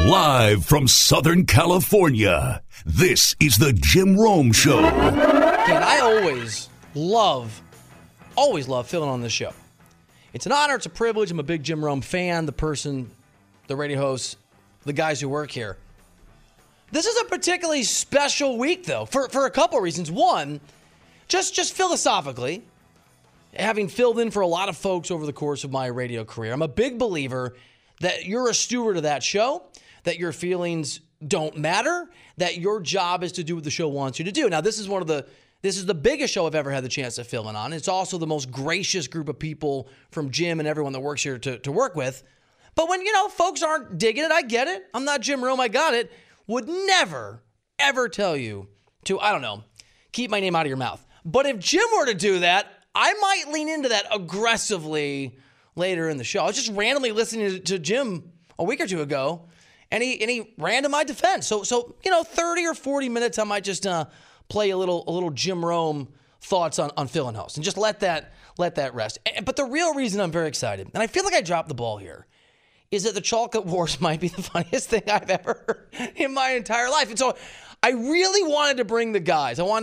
Live from Southern California, this is the Jim Rome Show. And I always love filling on this show. It's an honor, it's a privilege. I'm a big Jim Rome fan, the radio host, the guys who work here. This is a particularly special week, though, for a couple of reasons. One, just philosophically, having filled in for a lot of folks over the course of my radio career, I'm a big believer that you're a steward of that show, that your feelings don't matter, that your job is to do what the show wants you to do. Now, this is the biggest show I've ever had the chance to fill in on. It's also the most gracious group of people from Jim and everyone that works here to work with. But when, folks aren't digging it, I get it. I'm not Jim Rome, I got it. Would never, ever tell you to, keep my name out of your mouth. But if Jim were to do that, I might lean into that aggressively later in the show. I was just randomly listening to Jim a week or two ago, and he ran to my defense. So 30 or 40 minutes, I might just play a little Jim Rome thoughts on Phil and Host, and just let that rest. But the real reason I'm very excited, and I feel like I dropped the ball here, is that the Chocolate Wars might be the funniest thing I've ever heard in my entire life. And so I really wanted to bring the guys. I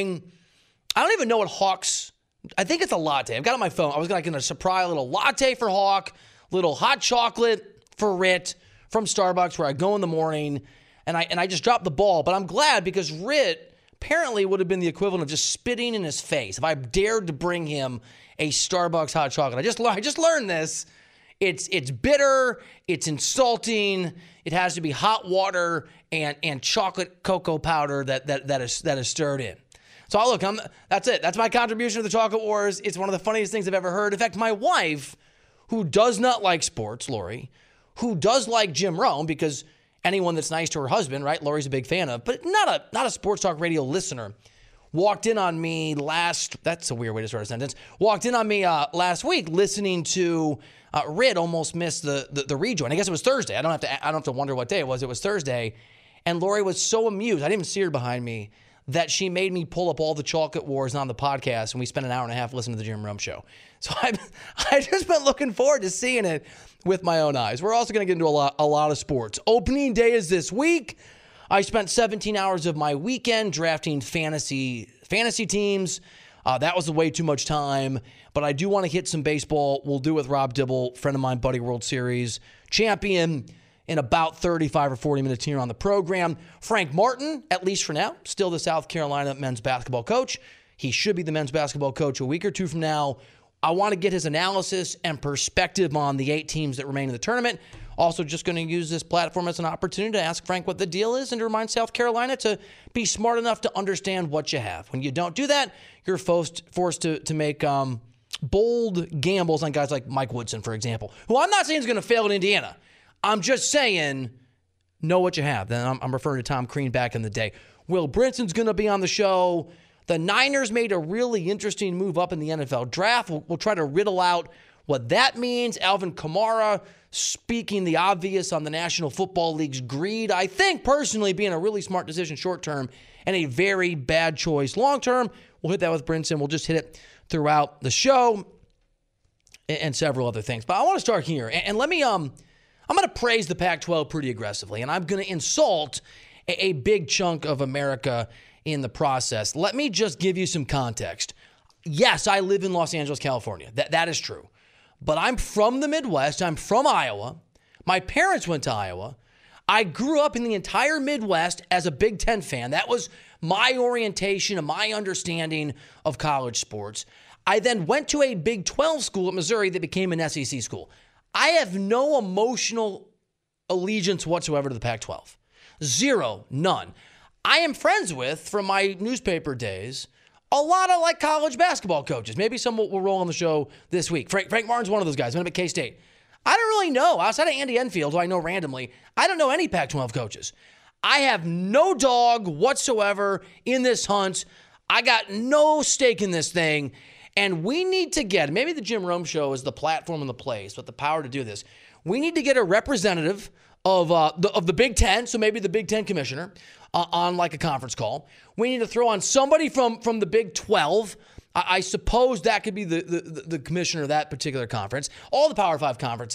don't even know what Hawk's, I think it's a latte. I've got it on my phone. I was going to surprise a little latte for Hawk, little hot chocolate for Rit from Starbucks, where I go in the morning, and I just dropped the ball. But I'm glad, because Rit apparently would have been the equivalent of just spitting in his face if I dared to bring him a Starbucks hot chocolate. I just learned this. It's bitter, it's insulting, it has to be hot water and chocolate cocoa powder that is stirred in. So look, that's it. That's my contribution to the Chocolate Wars. It's one of the funniest things I've ever heard. In fact, my wife, who does not like sports, Lori, who does like Jim Rome, because anyone that's nice to her husband, right, Lori's a big fan of, but not a sports talk radio listener, walked in on me that's a weird way to start a sentence, walked in on me last week listening to Rit almost missed the rejoin. I guess it was Thursday. I don't have to wonder what day it was. It was Thursday. And Lori was so amused. I didn't even see her behind me, that she made me pull up all the Chocolate Wars on the podcast, and we spent an hour and a half listening to the Jim Rome Show. So I've just been looking forward to seeing it with my own eyes. We're also going to get into a lot of sports. Opening day is this week. I spent 17 hours of my weekend drafting fantasy teams. That was way too much time, but I do want to hit some baseball. We'll do with Rob Dibble, friend of mine, Buddy World Series champion, in about 35 or 40 minutes here on the program. Frank Martin, at least for now, still the South Carolina men's basketball coach. He should be the men's basketball coach a week or two from now. I want to get his analysis and perspective on the 8 teams that remain in the tournament. Also, just going to use this platform as an opportunity to ask Frank what the deal is and to remind South Carolina to be smart enough to understand what you have. When you don't do that, you're forced to make bold gambles on guys like Mike Woodson, for example, who I'm not saying is going to fail in Indiana. I'm just saying, know what you have. Then I'm referring to Tom Crean back in the day. Will Brinson's going to be on the show. The Niners made a really interesting move up in the NFL draft. We'll try to riddle out what that means. Alvin Kamara speaking the obvious on the National Football League's greed. I think, personally, being a really smart decision short-term and a very bad choice long-term. We'll hit that with Brinson. We'll just hit it throughout the show and several other things. But I want to start here. And let me, I'm going to praise the Pac-12 pretty aggressively, and I'm going to insult a big chunk of America in the process. Let me just give you some context. Yes, I live in Los Angeles, California. That is true. But I'm from the Midwest. I'm from Iowa. My parents went to Iowa. I grew up in the entire Midwest as a Big Ten fan. That was my orientation and my understanding of college sports. I then went to a Big 12 school at Missouri that became an SEC school. I have no emotional allegiance whatsoever to the Pac-12. Zero, none. I am friends with, from my newspaper days, a lot of college basketball coaches. Maybe some will roll on the show this week. Frank Martin's one of those guys. Went up at K-State. I don't really know. Outside of Andy Enfield, who I know randomly, I don't know any Pac-12 coaches. I have no dog whatsoever in this hunt. I got no stake in this thing. And we need to get, maybe the Jim Rome Show is the platform and the place, but the power to do this. We need to get a representative of the Big Ten, so maybe the Big Ten commissioner, on a conference call. We need to throw on somebody from the Big 12. I suppose that could be the commissioner of that particular conference. All the Power 5 conferences.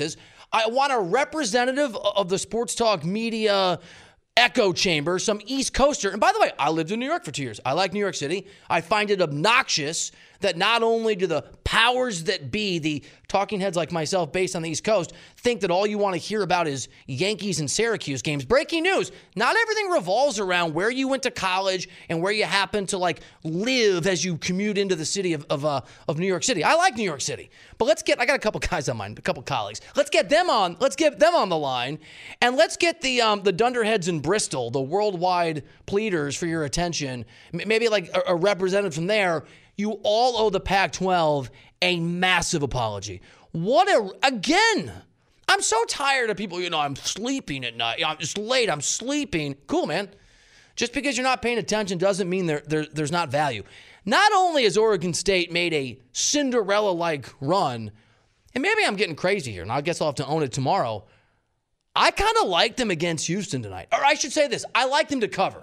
I want a representative of the sports talk media echo chamber, some East Coaster. And by the way, I lived in New York for 2 years. I like New York City. I find it obnoxious that not only do the powers that be, the talking heads like myself based on the East Coast, think that all you want to hear about is Yankees and Syracuse games. Breaking news. Not everything revolves around where you went to college and where you happen to live as you commute into the city of New York City. I like New York City. But I got a couple guys on mine, a couple colleagues. Let's get them on the line, and let's get the dunderheads in Bristol, the worldwide pleaders for your attention. Maybe a representative from there. You all owe the Pac-12 a massive apology. Again, I'm so tired of people, I'm sleeping at night. It's late, I'm sleeping. Cool, man. Just because you're not paying attention doesn't mean there's not value. Not only has Oregon State made a Cinderella-like run, and maybe I'm getting crazy here, and I guess I'll have to own it tomorrow, I kind of like them against Houston tonight. Or I should say this, I like them to cover.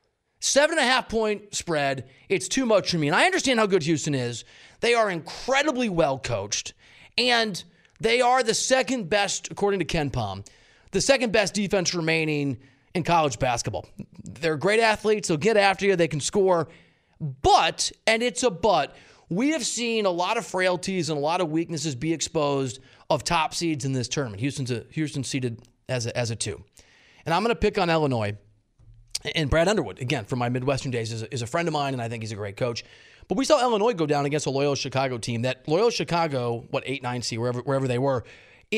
7.5-point spread, it's too much for me. And I understand how good Houston is. They are incredibly well coached, and they are the second best, according to KenPom, the second best defense remaining in college basketball. They're great athletes. They'll get after you. They can score. But, and it's a but, we have seen a lot of frailties and a lot of weaknesses be exposed of top seeds in this tournament. Houston's seeded as a 2. And I'm going to pick on Illinois. And Brad Underwood, again, from my Midwestern days, is a friend of mine, and I think he's a great coach. But we saw Illinois go down against a Loyola Chicago team. That Loyola Chicago, 8-9 seed, wherever they were,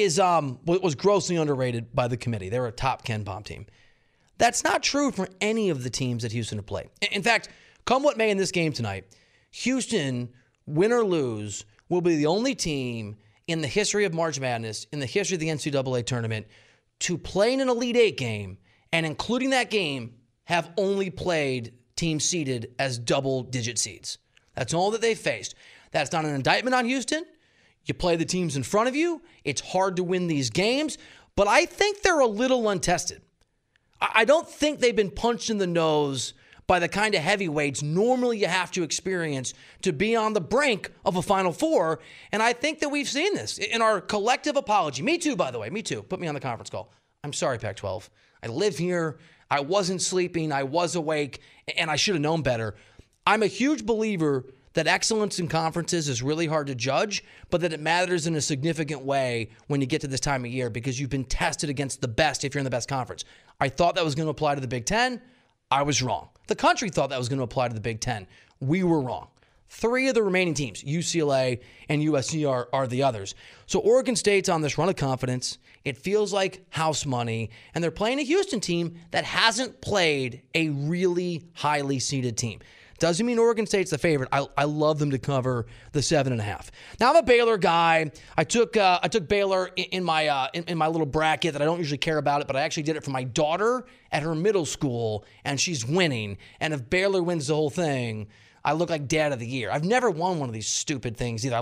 was grossly underrated by the committee. They were a top KenPom team. That's not true for any of the teams that Houston have played. In fact, come what may in this game tonight, Houston, win or lose, will be the only team in the history of March Madness, in the history of the NCAA tournament, to play in an Elite Eight game, and including that game, have only played teams seeded as double-digit seeds. That's all that they've faced. That's not an indictment on Houston. You play the teams in front of you. It's hard to win these games, but I think they're a little untested. I don't think they've been punched in the nose by the kind of heavyweights normally you have to experience to be on the brink of a Final Four, and I think that we've seen this in our collective apology. Me too, by the way. Me too. Put me on the conference call. I'm sorry, Pac-12. I live here. I wasn't sleeping, I was awake, and I should have known better. I'm a huge believer that excellence in conferences is really hard to judge, but that it matters in a significant way when you get to this time of year because you've been tested against the best if you're in the best conference. I thought that was going to apply to the Big Ten. I was wrong. The country thought that was going to apply to the Big Ten. We were wrong. 3 of the remaining teams, UCLA and USC, are the others. So Oregon State's on this run of confidence. It feels like house money, and they're playing a Houston team that hasn't played a really highly seeded team. Doesn't mean Oregon State's the favorite. I love them to cover the 7.5. Now I'm a Baylor guy. I took Baylor in my little bracket that I don't usually care about it, but I actually did it for my daughter at her middle school, and she's winning. And if Baylor wins the whole thing, I look like Dad of the Year. I've never won one of these stupid things either.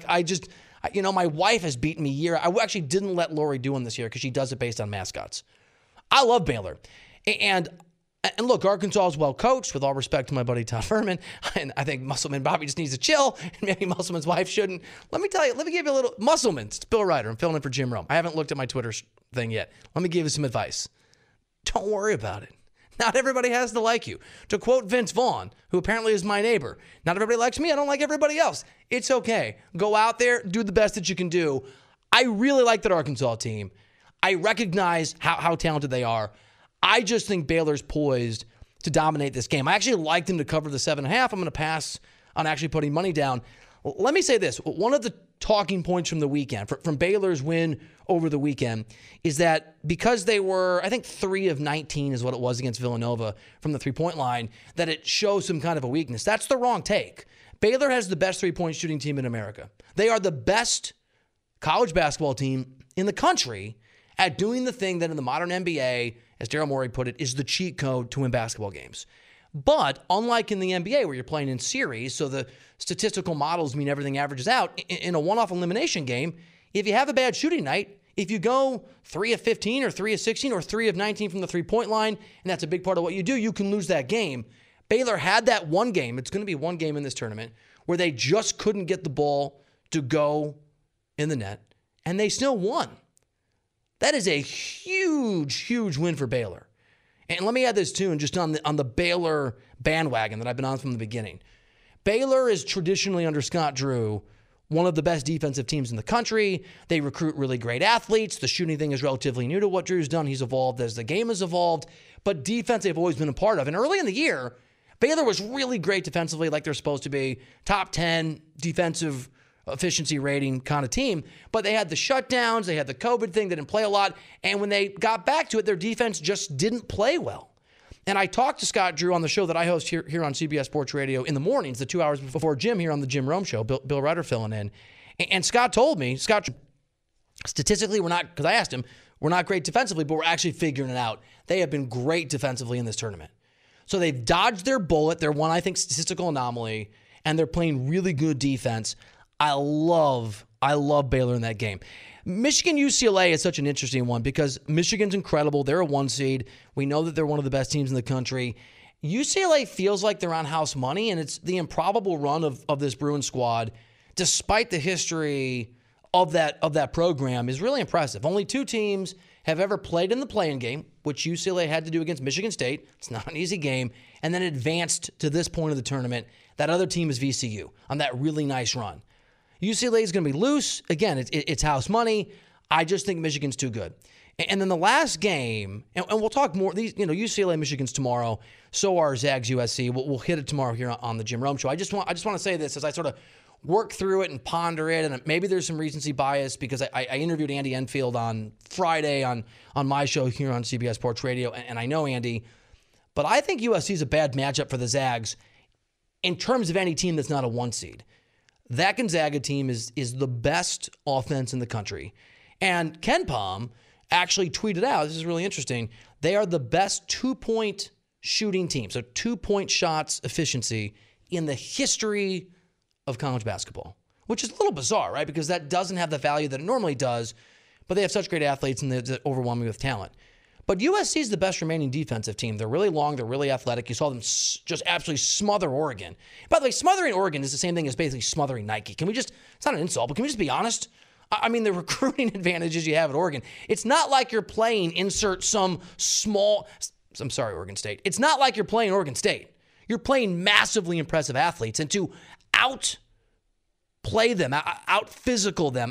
My wife has beaten me I actually didn't let Lori do one this year because she does it based on mascots. I love Baylor. And look, Arkansas is well coached, with all respect to my buddy Todd Furman. And I think Musselman Bobby just needs to chill, and maybe Musselman's wife shouldn't. Let me give you a little. Musselman, it's Bill Ryder. I'm filling in for Jim Rome. I haven't looked at my Twitter thing yet. Let me give you some advice. Don't worry about it. Not everybody has to like you. To quote Vince Vaughn, who apparently is my neighbor, not everybody likes me. I don't like everybody else. It's okay. Go out there, do the best that you can do. I really like that Arkansas team. I recognize how talented they are. I just think Baylor's poised to dominate this game. I actually like them to cover the 7.5. I'm going to pass on actually putting money down. Let me say this. One of the talking points from the weekend, from Baylor's win over the weekend, is that because they were, I think 3 of 19 is what it was against Villanova from the three-point line, that it shows some kind of a weakness. That's the wrong take. Baylor has the best three-point shooting team in America. They are the best college basketball team in the country at doing the thing that in the modern NBA, as Daryl Morey put it, is the cheat code to win basketball games. But unlike in the NBA where you're playing in series, so the statistical models mean everything averages out, in a one-off elimination game, if you have a bad shooting night, if you go 3 of 15 or 3 of 16 or 3 of 19 from the three-point line, and that's a big part of what you do, you can lose that game. Baylor had that one game, it's going to be one game in this tournament, where they just couldn't get the ball to go in the net, and they still won. That is a huge, huge win for Baylor. And let me add this too, and just on the Baylor bandwagon that I've been on from the beginning. Baylor is traditionally, under Scott Drew, one of the best defensive teams in the country. They recruit really great athletes. The shooting thing is relatively new to what Drew's done. He's evolved as the game has evolved. But defense they've always been a part of. And early in the year, Baylor was really great defensively, like they're supposed to be. Top 10 defensive efficiency rating kind of team. But they had the shutdowns. They had the COVID thing. They didn't play a lot. And when they got back to it, their defense just didn't play well. And I talked to Scott Drew on the show that I host here on CBS Sports Radio in the mornings, the 2 hours before Jim here on the Jim Rome Show, Bill Rutter filling in. And Scott told me, statistically, we're not, because I asked him, we're not great defensively, but we're actually figuring it out. They have been great defensively in this tournament. So they've dodged their bullet. They're one, I think, statistical anomaly, and they're playing really good defense. I love Baylor in that game. Michigan-UCLA is such an interesting one because Michigan's incredible. They're a 1 seed. We know that they're one of the best teams in the country. UCLA feels like they're on house money, and it's the improbable run of this Bruins squad, despite the history of that program, is really impressive. Only 2 teams have ever played in the play-in game, which UCLA had to do against Michigan State. It's not an easy game. And then advanced to this point of the tournament. That other team is VCU on that really nice run. UCLA is going to be loose. Again, it's house money. I just think Michigan's too good. And then the last game, and we'll talk more. UCLA, Michigan's tomorrow. So are Zags, USC. We'll hit it tomorrow here on the Jim Rome Show. I just want to say this as I sort of work through it and ponder it, and maybe there's some recency bias because I interviewed Andy Enfield on Friday on my show here on CBS Sports Radio, and I know Andy, but I think USC is a bad matchup for the Zags in terms of any team that's not a 1 seed. That Gonzaga team is the best offense in the country. And KenPom actually tweeted out, this is really interesting, they are the best 2-point shooting team, so 2-point shots efficiency in the history of college basketball, which is a little bizarre, right? Because that doesn't have the value that it normally does, but they have such great athletes and they're overwhelming with talent. But USC is the best remaining defensive team. They're really long. They're really athletic. You saw them just absolutely smother Oregon. By the way, smothering Oregon is the same thing as basically smothering Nike. It's not an insult, but can we just be honest? I mean, the recruiting advantages you have at Oregon, it's not like you're playing Oregon State. It's not like you're playing Oregon State. You're playing massively impressive athletes, and to out-play them, out-physical them,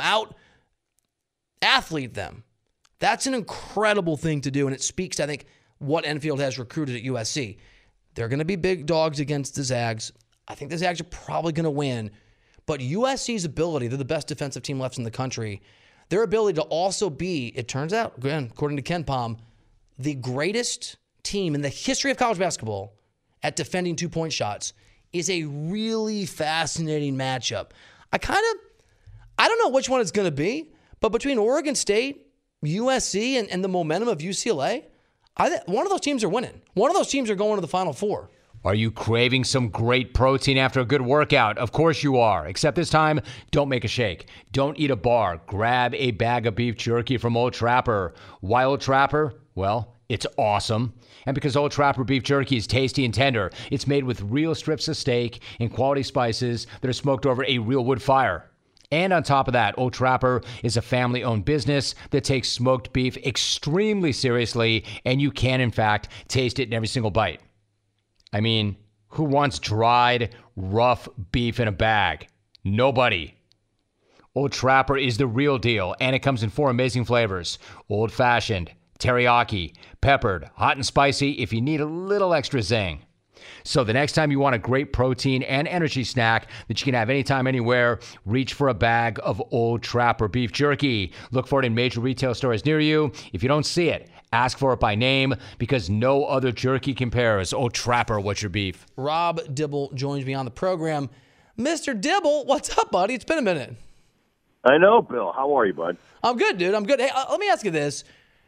out-athlete them, that's an incredible thing to do, and it speaks to, I think, what Enfield has recruited at USC. They're going to be big dogs against the Zags. I think the Zags are probably going to win, but USC's ability, they're the best defensive team left in the country, their ability to also be, it turns out, again, according to KenPom, the greatest team in the history of college basketball at defending 2-point shots is a really fascinating matchup. I don't know which one it's going to be, but between Oregon State, USC, and the momentum of UCLA, one of those teams are winning. One of those teams are going to the Final Four. Are you craving some great protein after a good workout? Of course you are. Except this time, don't make a shake. Don't eat a bar. Grab a bag of beef jerky from Old Trapper. Why Old Trapper? Well, it's awesome. And because Old Trapper beef jerky is tasty and tender, it's made with real strips of steak and quality spices that are smoked over a real wood fire. And on top of that, Old Trapper is a family-owned business that takes smoked beef extremely seriously, and you can, in fact, taste it in every single bite. I mean, who wants dried, rough beef in a bag? Nobody. Old Trapper is the real deal, and it comes in 4 amazing flavors: old-fashioned, teriyaki, peppered, hot and spicy if you need a little extra zing. So the next time you want a great protein and energy snack that you can have anytime, anywhere, reach for a bag of Old Trapper beef jerky. Look for it in major retail stores near you. If you don't see it, ask for it by name, because no other jerky compares. Old Trapper, what's your beef? Rob Dibble joins me on the program. Mr. Dibble, what's up, buddy? It's been a minute. I know, Bill. How are you, bud? I'm good, dude. I'm good. Hey, let me ask you this.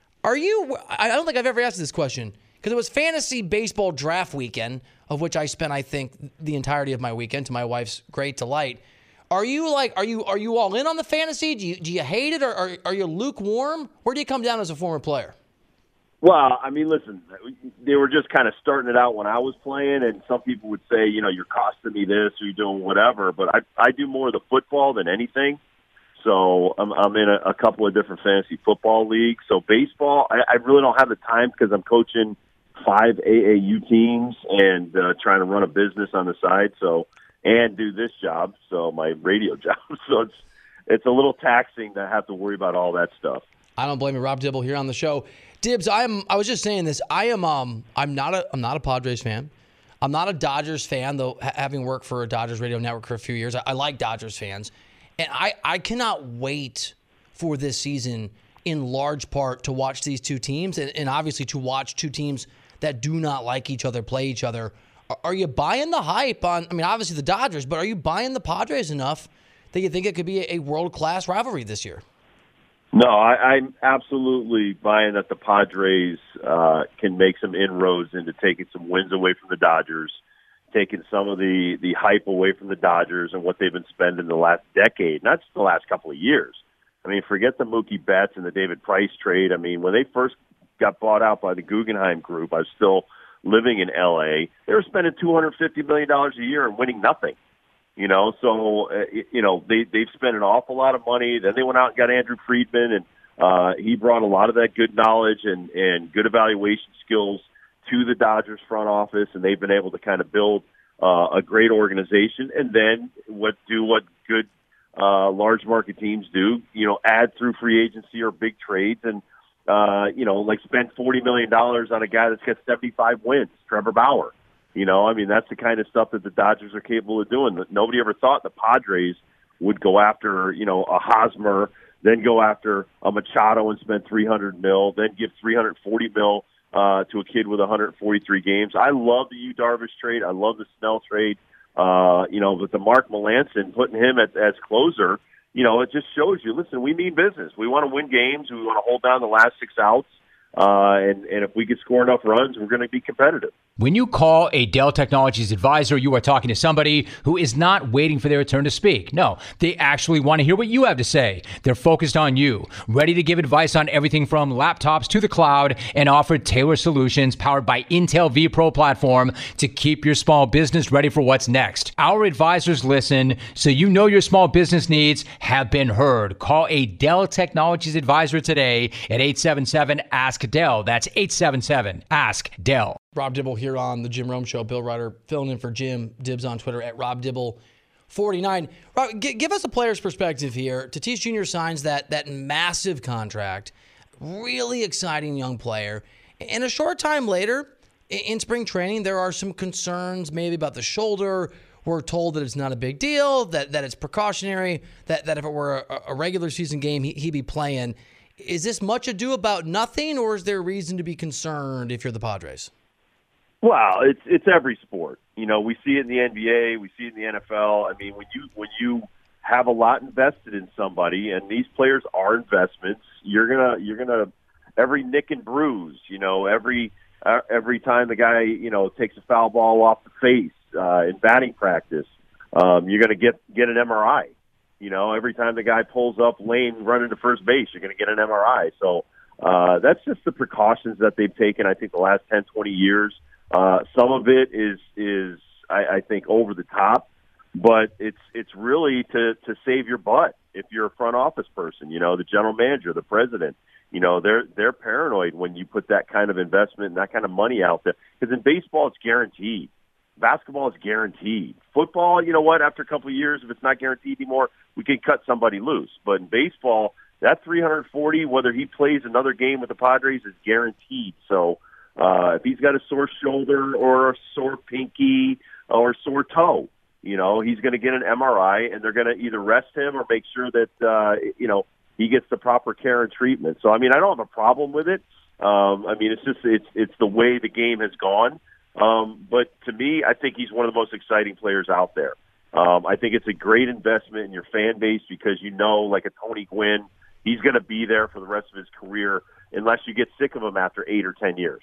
I don't think I've ever asked this question, because it was fantasy baseball draft weekend, of which I spent, I think, the entirety of my weekend to my wife's great delight. Are you all in on the fantasy? Do you hate it, or are you lukewarm? Where do you come down as a former player? Well, I mean, listen, they were just kind of starting it out when I was playing, and some people would say, you're costing me this or you're doing whatever, but I do more of the football than anything. So I'm in a couple of different fantasy football leagues. So baseball, I really don't have the time because I'm coaching 5 AAU teams and trying to run a business on the side. So and do this job, so my radio job. So it's a little taxing to have to worry about all that stuff. I don't blame you. Rob Dibble here on the show. Dibs, I was just saying this. I'm not a Padres fan. I'm not a Dodgers fan, though, having worked for a Dodgers radio network for a few years. I like Dodgers fans. And I cannot wait for this season in large part to watch these two teams and obviously to watch two teams that do not like each other play each other. Are you buying the hype on, obviously the Dodgers, but are you buying the Padres enough that you think it could be a world-class rivalry this year? No, I'm absolutely buying that the Padres can make some inroads into taking some wins away from the Dodgers, taking some of the hype away from the Dodgers and what they've been spending the last decade, not just the last couple of years. Forget the Mookie Betts and the David Price trade. When they first got bought out by the Guggenheim Group, I was still living in L.A., they were spending $250 million a year and winning nothing. So they've spent an awful lot of money. Then they went out and got Andrew Friedman, and he brought a lot of that good knowledge and good evaluation skills to the Dodgers front office, and they've been able to kind of build a great organization. And then what good large market teams do, add through free agency or big trades and spend $40 million on a guy that's got 75 wins, Trevor Bauer. That's the kind of stuff that the Dodgers are capable of doing. Nobody ever thought the Padres would go after, a Hosmer, then go after a Machado and spend $300 million, then give $340 million to a kid with 143 games. I love the Yu Darvish trade. I love the Snell trade. But the Mark Melancon, putting him as closer, it just shows you, listen, we mean business. We want to win games. We want to hold down the last 6 outs. And if we can score enough runs, we're going to be competitive. When you call a Dell Technologies advisor, you are talking to somebody who is not waiting for their turn to speak. No, they actually want to hear what you have to say. They're focused on you, ready to give advice on everything from laptops to the cloud, and offer tailored solutions powered by Intel vPro platform to keep your small business ready for what's next. Our advisors listen, so you know your small business needs have been heard. Call a Dell Technologies advisor today at 877-ASK-DELL. That's 877-ASK-DELL. Rob Dibble here on the Jim Rome Show. Bill Ryder filling in for Jim. Dibs on Twitter at RobDibble49. Rob, give us a player's perspective here. Tatis Jr. signs that massive contract. Really exciting young player. And a short time later, in spring training, there are some concerns maybe about the shoulder. We're told that it's not a big deal, that it's precautionary, that if it were a regular season game, he'd be playing. Is this much ado about nothing, or is there reason to be concerned if you're the Padres? Well, it's every sport. We see it in the NBA, we see it in the NFL. When you have a lot invested in somebody, and these players are investments, you're gonna every nick and bruise. Every time the guy takes a foul ball off the face in batting practice, you're gonna get an MRI. Every time the guy pulls up lane running to first base, you're gonna get an MRI. So that's just the precautions that they've taken. I think the last 10, 20 years. Some of it is I think over the top, but it's really to save your butt. If you're a front office person, the general manager, the president, they're paranoid when you put that kind of investment and that kind of money out there. Because in baseball, it's guaranteed. Basketball is guaranteed. Football, after a couple of years, if it's not guaranteed anymore, we can cut somebody loose. But in baseball, that $340, whether he plays another game with the Padres, is guaranteed. So. If he's got a sore shoulder or a sore pinky or a sore toe, he's going to get an MRI, and they're going to either rest him or make sure that, he gets the proper care and treatment. So, I don't have a problem with it. It's the way the game has gone. But to me, I think he's one of the most exciting players out there. I think it's a great investment in your fan base because like a Tony Gwynn, he's going to be there for the rest of his career unless you get sick of him after 8 or 10 years.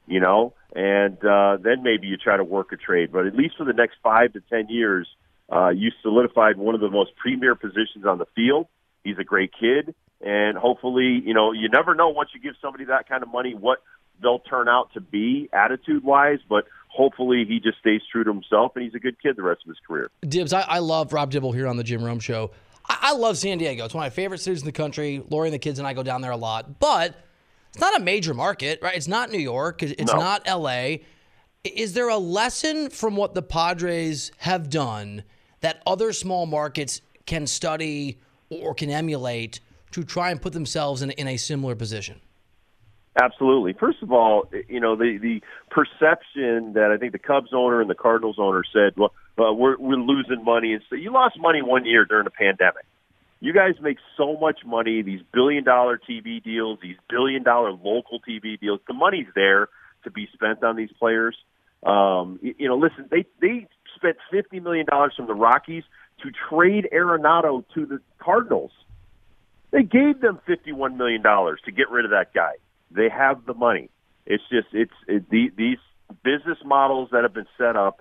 And then maybe you try to work a trade. But at least for the next 5 to 10 years, you solidified one of the most premier positions on the field. He's a great kid. And hopefully, you never know once you give somebody that kind of money what they'll turn out to be attitude-wise. But hopefully he just stays true to himself, and he's a good kid the rest of his career. Dibs, I love Rob Dibble here on the Jim Rome Show. I love San Diego. It's one of my favorite cities in the country. Lori and the kids and I go down there a lot. But it's not a major market, right? It's not New York. It's not L.A. Is there a lesson from what the Padres have done that other small markets can study or can emulate to try and put themselves in a similar position? Absolutely. First of all, the perception that I think the Cubs owner and the Cardinals owner said, well, we're losing money. And so you lost money 1 year during the pandemic. You guys make so much money, these billion-dollar TV deals, these billion-dollar local TV deals. The money's there to be spent on these players. Listen, they spent $50 million from the Rockies to trade Arenado to the Cardinals. They gave them $51 million to get rid of that guy. They have the money. It's just these business models that have been set up,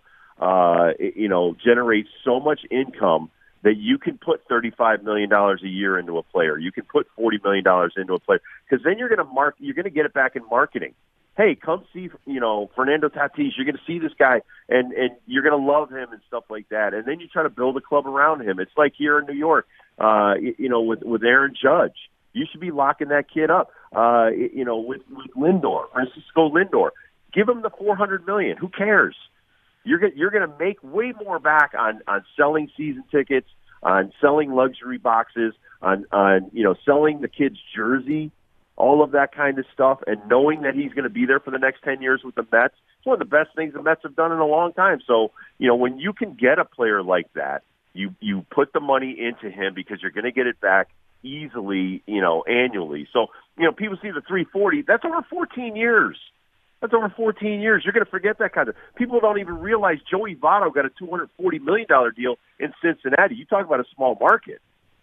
generate so much income that you can put $35 million a year into a player. You can put $40 million into a player because then you're going to get it back in marketing. Hey, come see, Fernando Tatis. You're going to see this guy, and you're going to love him and stuff like that. And then you try to build a club around him. It's like here in New York, with Aaron Judge. You should be locking that kid up. With Lindor, Francisco Lindor, give him the $400 million. Who cares? You're going to make way more back on selling season tickets, on selling luxury boxes, on selling the kid's jersey, all of that kind of stuff, and knowing that he's going to be there for the next 10 years with the Mets. It's one of the best things the Mets have done in a long time. So, when you can get a player like that, you put the money into him because you're going to get it back easily, annually. So, people see the 340. That's over 14 years. That's over 14 years. You're going to forget that kind of. People don't even realize Joey Votto got a $240 million deal in Cincinnati. You talk about a small market,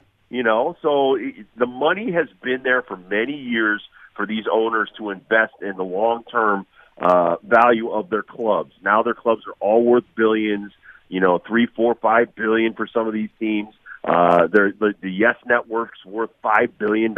So the money has been there for many years for these owners to invest in the long-term value of their clubs. Now their clubs are all worth billions. $3, $4, $5 billion for some of these teams. The Yes Network's worth $5 billion.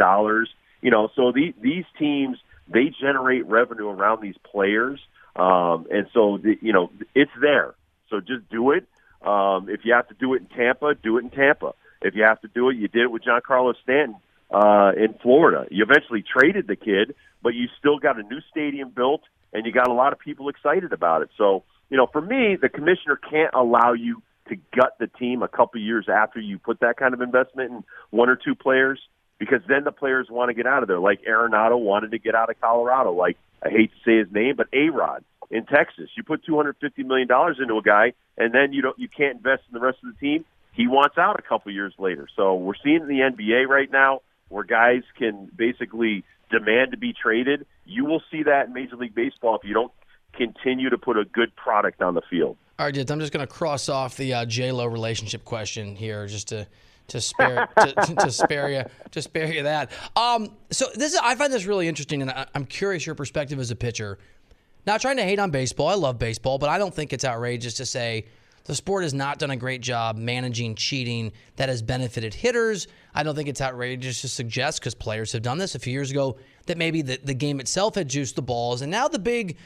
So these teams, they generate revenue around these players, and so it's there. So just do it. If you have to do it in Tampa, do it in Tampa. If you have to do it, you did it with Giancarlo Stanton in Florida. You eventually traded the kid, but you still got a new stadium built, and you got a lot of people excited about it. So for me, the commissioner can't allow you to gut the team a couple years after you put that kind of investment in one or two players, because then the players want to get out of there. Like Arenado wanted to get out of Colorado. Like, I hate to say his name, but A-Rod in Texas. You put $250 million into a guy, and then you can't invest in the rest of the team. He wants out a couple years later. So we're seeing in the NBA right now where guys can basically demand to be traded. You will see that in Major League Baseball if you don't continue to put a good product on the field. All right, Jits, I'm just going to cross off the J-Lo relationship question here just to spare to spare you that. So I find this really interesting, and I'm curious your perspective as a pitcher. Not trying to hate on baseball. I love baseball, but I don't think it's outrageous to say the sport has not done a great job managing cheating that has benefited hitters. I don't think it's outrageous to suggest, because players have done this a few years ago, that maybe the game itself had juiced the balls. And now the big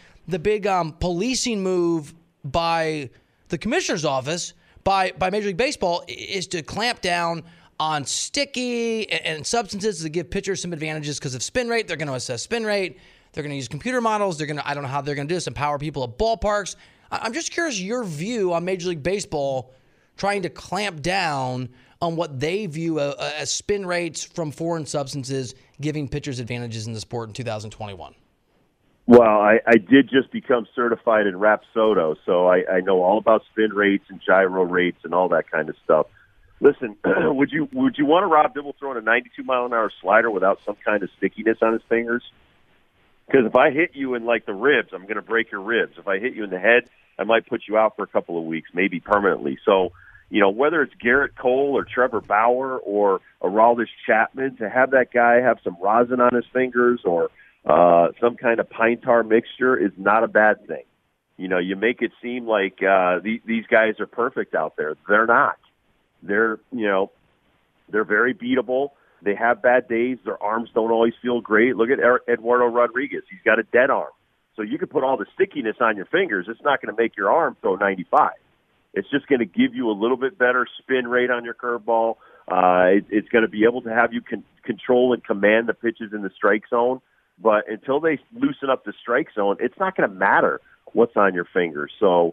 policing move by the commissioner's office, by Major League Baseball, is to clamp down on sticky and substances to give pitchers some advantages because of spin rate. They're going to assess spin rate. They're going to use computer models. I don't know how they're going to do this, empower people at ballparks. I'm just curious your view on Major League Baseball trying to clamp down on what they view as spin rates from foreign substances giving pitchers advantages in the sport in 2021. Well, I did just become certified in Rapsodo, so I know all about spin rates and gyro rates and all that kind of stuff. Listen, would you want a Rob Dibble throwing a 92-mile-an-hour slider without some kind of stickiness on his fingers? Because if I hit you in, the ribs, I'm going to break your ribs. If I hit you in the head, I might put you out for a couple of weeks, maybe permanently. So, whether it's Garrett Cole or Trevor Bauer or Aroldis Chapman, to have that guy have some rosin on his fingers or some kind of pine tar mixture is not a bad thing. You make it seem like these guys are perfect out there. They're not. They're very beatable. They have bad days. Their arms don't always feel great. Look at Eduardo Rodriguez. He's got a dead arm. So you can put all the stickiness on your fingers. It's not going to make your arm throw 95. It's just going to give you a little bit better spin rate on your curveball, It's going to be able to have you control and command the pitches in the strike zone. But until they loosen up the strike zone, it's not going to matter what's on your fingers. So,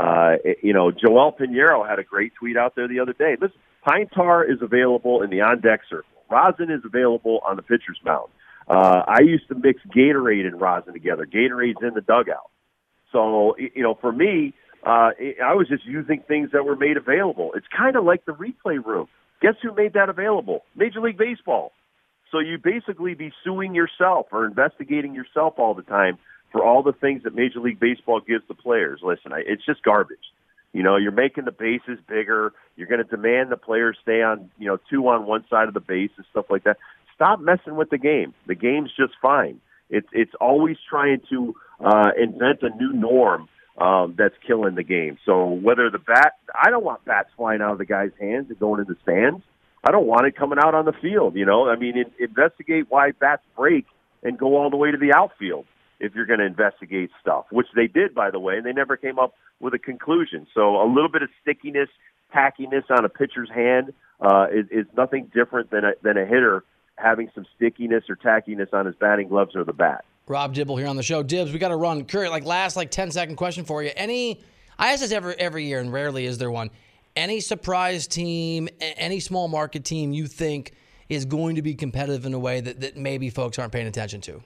Joel Pinheiro had a great tweet out there the other day. Listen, pine tar is available in the on-deck circle. Rosin is available on the pitcher's mound. I used to mix Gatorade and rosin together. Gatorade's in the dugout. So, for me, I was just using things that were made available. It's kind of like the replay room. Guess who made that available? Major League Baseball. So you basically be suing yourself or investigating yourself all the time for all the things that Major League Baseball gives the players. Listen, it's just garbage. You're making the bases bigger. You're going to demand the players stay on, 2 on one side of the base and stuff like that. Stop messing with the game. The game's just fine. It's always trying to invent a new norm that's killing the game. So whether the bat, I don't want bats flying out of the guy's hands and going in the stands. I don't want it coming out on the field, investigate why bats break and go all the way to the outfield if you're going to investigate stuff, which they did, by the way, and they never came up with a conclusion. So a little bit of stickiness, tackiness on a pitcher's hand is nothing different than a hitter having some stickiness or tackiness on his batting gloves or the bat. Rob Dibble here on the show. Dibs, we got to run. Last 10-second question for you. I ask this every year, and rarely is there one. Any surprise team, any small market team you think is going to be competitive in a way that maybe folks aren't paying attention to?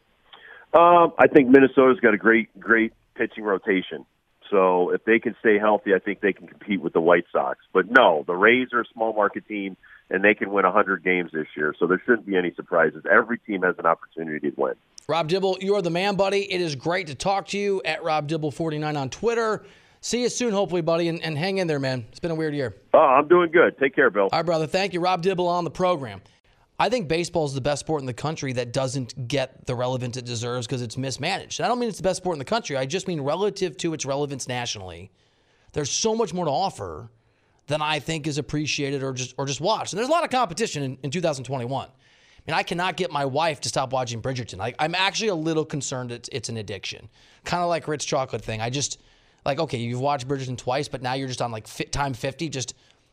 I think Minnesota's got a great pitching rotation. So if they can stay healthy, I think they can compete with the White Sox. But no, the Rays are a small market team, and they can win 100 games this year. So there shouldn't be any surprises. Every team has an opportunity to win. Rob Dibble, you are the man, buddy. It is great to talk to you at Rob Dibble49 on Twitter. See you soon, hopefully, buddy, and hang in there, man. It's been a weird year. Oh, I'm doing good. Take care, Bill. All right, brother. Thank you. Rob Dibble on the program. I think baseball is the best sport in the country that doesn't get the relevance it deserves because it's mismanaged. And I don't mean it's the best sport in the country. I just mean relative to its relevance nationally. There's so much more to offer than I think is appreciated or just watched. And there's a lot of competition in 2021. I mean, I cannot get my wife to stop watching Bridgerton. I'm actually a little concerned it's an addiction. Kind of like Ritz chocolate thing. Okay, you've watched Bridgerton twice, but now you're just on time 50, just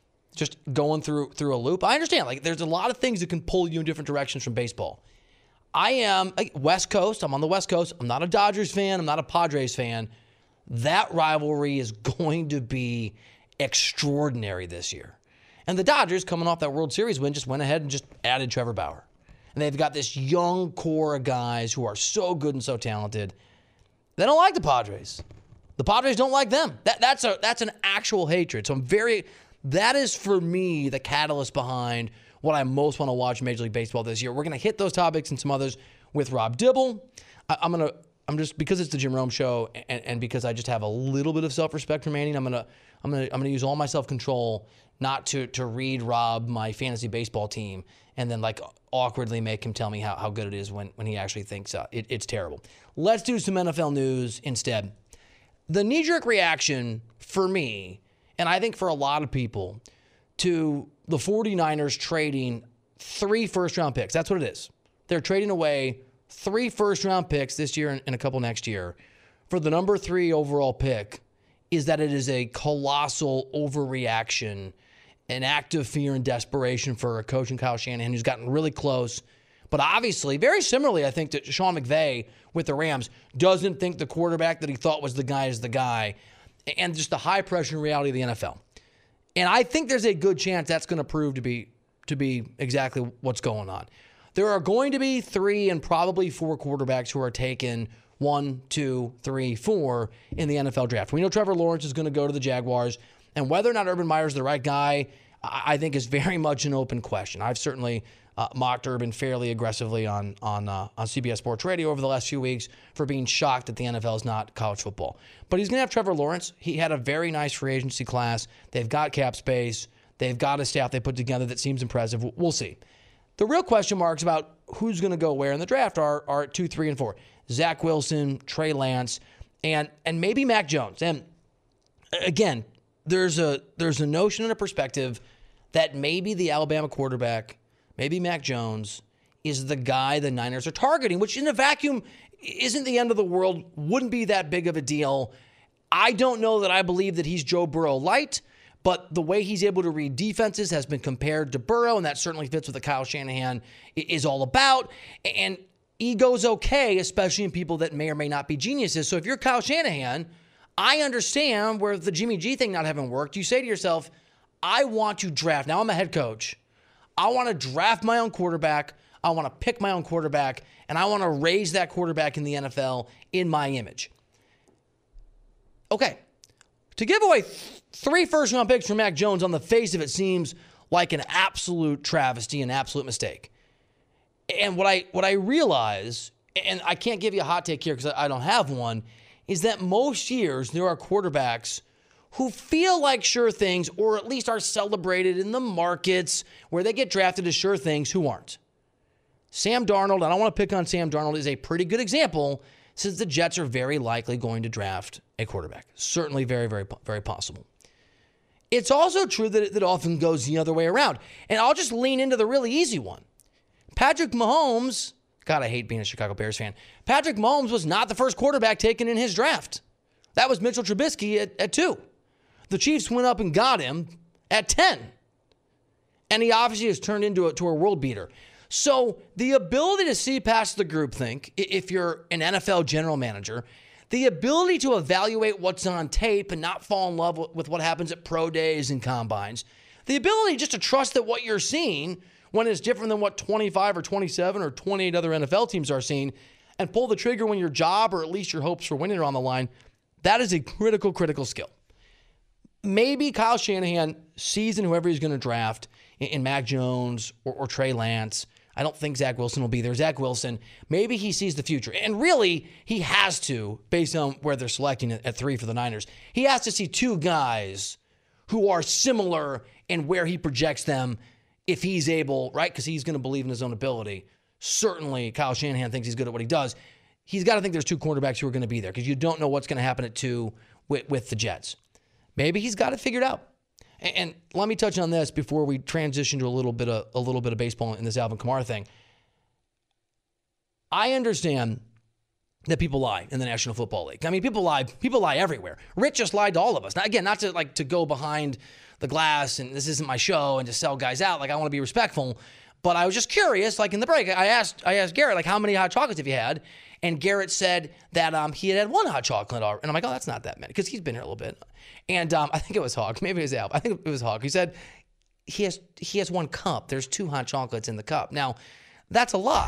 going through a loop. I understand. There's a lot of things that can pull you in different directions from baseball. I am West Coast. I'm on the West Coast. I'm not a Dodgers fan. I'm not a Padres fan. That rivalry is going to be extraordinary this year. And the Dodgers, coming off that World Series win, just went ahead and just added Trevor Bauer. And they've got this young core of guys who are so good and so talented. They don't like the Padres. The Padres don't like them. That's an actual hatred. So that is for me the catalyst behind what I most want to watch in Major League Baseball this year. We're going to hit those topics and some others with Rob Dibble. I'm just because it's the Jim Rome show and because I just have a little bit of self-respect for Manning. I'm gonna use all my self-control not to read Rob my fantasy baseball team and then awkwardly make him tell me how good it is when he actually thinks it's terrible. Let's do some NFL news instead. The knee-jerk reaction for me, and I think for a lot of people, to the 49ers trading 3 first-round picks. That's what it is. They're trading away 3 first-round picks this year and a couple next year for the number 3 overall pick, is that it is a colossal overreaction, an act of fear and desperation for a coach in Kyle Shanahan who's gotten really close. But obviously, very similarly, I think, to Sean McVay with the Rams, doesn't think the quarterback that he thought was the guy is the guy, and just the high-pressure reality of the NFL. And I think there's a good chance that's going to prove to be exactly what's going on. There are going to be 3 and probably 4 quarterbacks who are taken 1, 2, 3, 4 in the NFL draft. We know Trevor Lawrence is going to go to the Jaguars, and whether or not Urban Meyer's the right guy, I think is very much an open question. I've certainly mocked Urban fairly aggressively on CBS Sports Radio over the last few weeks for being shocked that the NFL is not college football. But he's going to have Trevor Lawrence. He had a very nice free agency class. They've got cap space. They've got a staff they put together that seems impressive. We'll see. The real question marks about who's going to go where in the draft are 2, 3, and 4. Zach Wilson, Trey Lance, and maybe Mac Jones. And again, there's a notion and a perspective that maybe the Alabama quarterback, maybe Mac Jones, is the guy the Niners are targeting, which in a vacuum isn't the end of the world, wouldn't be that big of a deal. I don't know that I believe that he's Joe Burrow light, but the way he's able to read defenses has been compared to Burrow, and that certainly fits what the Kyle Shanahan is all about. And ego's okay, especially in people that may or may not be geniuses. So if you're Kyle Shanahan, I understand where the Jimmy G thing not having worked. You say to yourself, I want to draft. Now I'm a head coach. I want to draft my own quarterback. I want to pick my own quarterback, and I want to raise that quarterback in the NFL in my image. Okay. To give away 3 first-round picks for Mac Jones on the face of it seems like an absolute travesty, an absolute mistake. And what I realize, and I can't give you a hot take here because I don't have one, is that most years there are quarterbacks who feel like sure things, or at least are celebrated in the markets where they get drafted as sure things who aren't. Sam Darnold, I don't want to pick on Sam Darnold, is a pretty good example since the Jets are very likely going to draft a quarterback. Certainly very, very, very possible. It's also true that it often goes the other way around. And I'll just lean into the really easy one. Patrick Mahomes, God, I hate being a Chicago Bears fan. Patrick Mahomes was not the first quarterback taken in his draft. That was Mitchell Trubisky at 2. The Chiefs went up and got him at 10. And he obviously has turned into a world beater. So the ability to see past the groupthink, if you're an NFL general manager, the ability to evaluate what's on tape and not fall in love with what happens at pro days and combines, the ability just to trust that what you're seeing when it's different than what 25 or 27 or 28 other NFL teams are seeing, and pull the trigger when your job or at least your hopes for winning are on the line, that is a critical skill. Maybe Kyle Shanahan sees in whoever he's going to draft in Mac Jones or Trey Lance. I don't think Zach Wilson will be there. Zach Wilson, maybe he sees the future. And really, he has to, based on where they're selecting at 3 for the Niners, he has to see 2 guys who are similar in where he projects them if he's able, right? Because he's going to believe in his own ability. Certainly, Kyle Shanahan thinks he's good at what he does. He's got to think there's 2 quarterbacks who are going to be there because you don't know what's going to happen at 2 with the Jets. Maybe he's got it figured out. And let me touch on this before we transition to a little bit of baseball in this Alvin Kamara thing. I understand that people lie in the National Football League. I mean, people lie everywhere. Rich just lied to all of us. Now, again, not to go behind the glass and this isn't my show and to sell guys out. Like, I want to be respectful. But I was just curious, like in the break, I asked Garrett, like, how many hot chocolates have you had? And Garrett said that he had 1 hot chocolate already. And I'm like, oh, that's not that many, because he's been here a little bit. And I think it was Hawk. Maybe it was Al. I think it was Hawk. He said he has 1 cup. There's 2 hot chocolates in the cup. Now, that's a lot.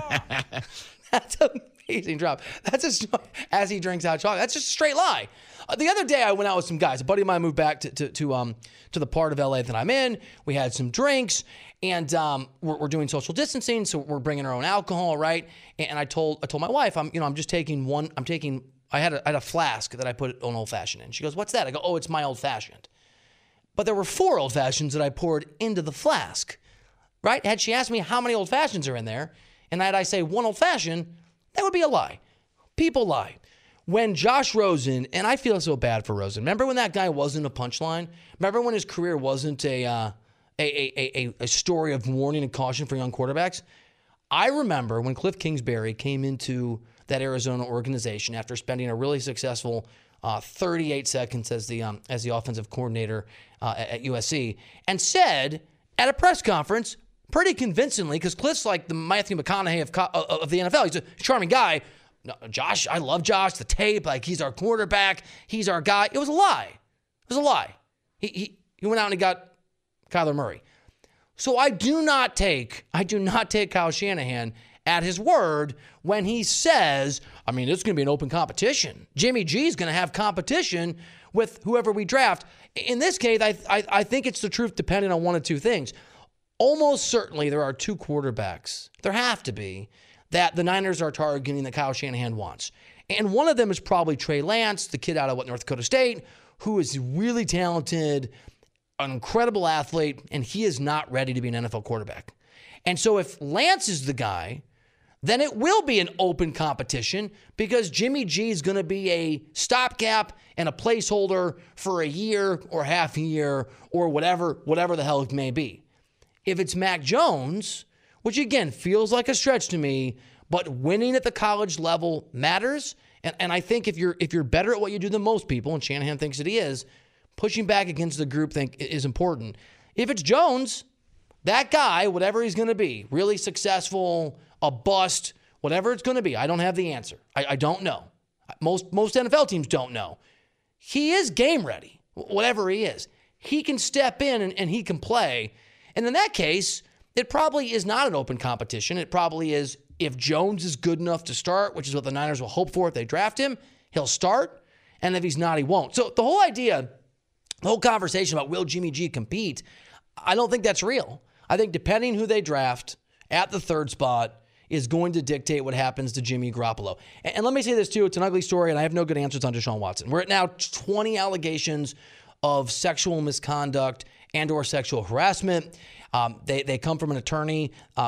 That's an amazing drop. That's as he drinks hot chocolate. That's just a straight lie. The other day, I went out with some guys. A buddy of mine moved back to the part of LA that I'm in. We had some drinks, and we're doing social distancing, so we're bringing our own alcohol, right? And I told my wife, I'm just taking one. I had a flask that I put an old fashioned in. She goes, "What's that?" I go, "Oh, it's my old fashioned." But there were 4 old fashions that I poured into the flask, right? Had she asked me how many old fashions are in there, and had I say 1 old fashioned, that would be a lie. People lie. When Josh Rosen, and I feel so bad for Rosen. Remember when that guy wasn't a punchline? Remember when his career wasn't a story of warning and caution for young quarterbacks? I remember when Cliff Kingsbury came into that Arizona organization after spending a really successful 38 seconds as the offensive coordinator at USC, and said at a press conference, pretty convincingly, because Cliff's like the Matthew McConaughey of the NFL. He's a charming guy. No, Josh, I love Josh. The tape, like, he's our quarterback. He's our guy. It was a lie. It was a lie. He went out and he got Kyler Murray. So I do not take Kyle Shanahan at his word when he says, I mean, it's going to be an open competition. Jimmy G is going to have competition with whoever we draft. In this case, I think it's the truth depending on 1 of 2 things. Almost certainly there are 2 quarterbacks. There have to be. That the Niners are targeting that Kyle Shanahan wants. And one of them is probably Trey Lance, the kid out of North Dakota State, who is really talented, an incredible athlete, and he is not ready to be an NFL quarterback. And so if Lance is the guy, then it will be an open competition because Jimmy G is going to be a stopgap and a placeholder for a year or half a year or whatever the hell it may be. If it's Mac Jones, which again feels like a stretch to me, but winning at the college level matters. And I think if you're better at what you do than most people, and Shanahan thinks that he is, pushing back against the groupthink is important. If it's Jones, that guy, whatever he's going to be, really successful, a bust, whatever it's going to be, I don't have the answer. I don't know. Most NFL teams don't know. He is game ready, whatever he is. He can step in and he can play. And in that case, it probably is not an open competition. It probably is, if Jones is good enough to start, which is what the Niners will hope for if they draft him, he'll start. And if he's not, he won't. So the whole idea, the whole conversation about will Jimmy G compete, I don't think that's real. I think depending who they draft at the third spot is going to dictate what happens to Jimmy Garoppolo. And let me say this too, it's an ugly story, and I have no good answers on Deshaun Watson. We're at now 20 allegations of sexual misconduct and or sexual harassment. They come from an attorney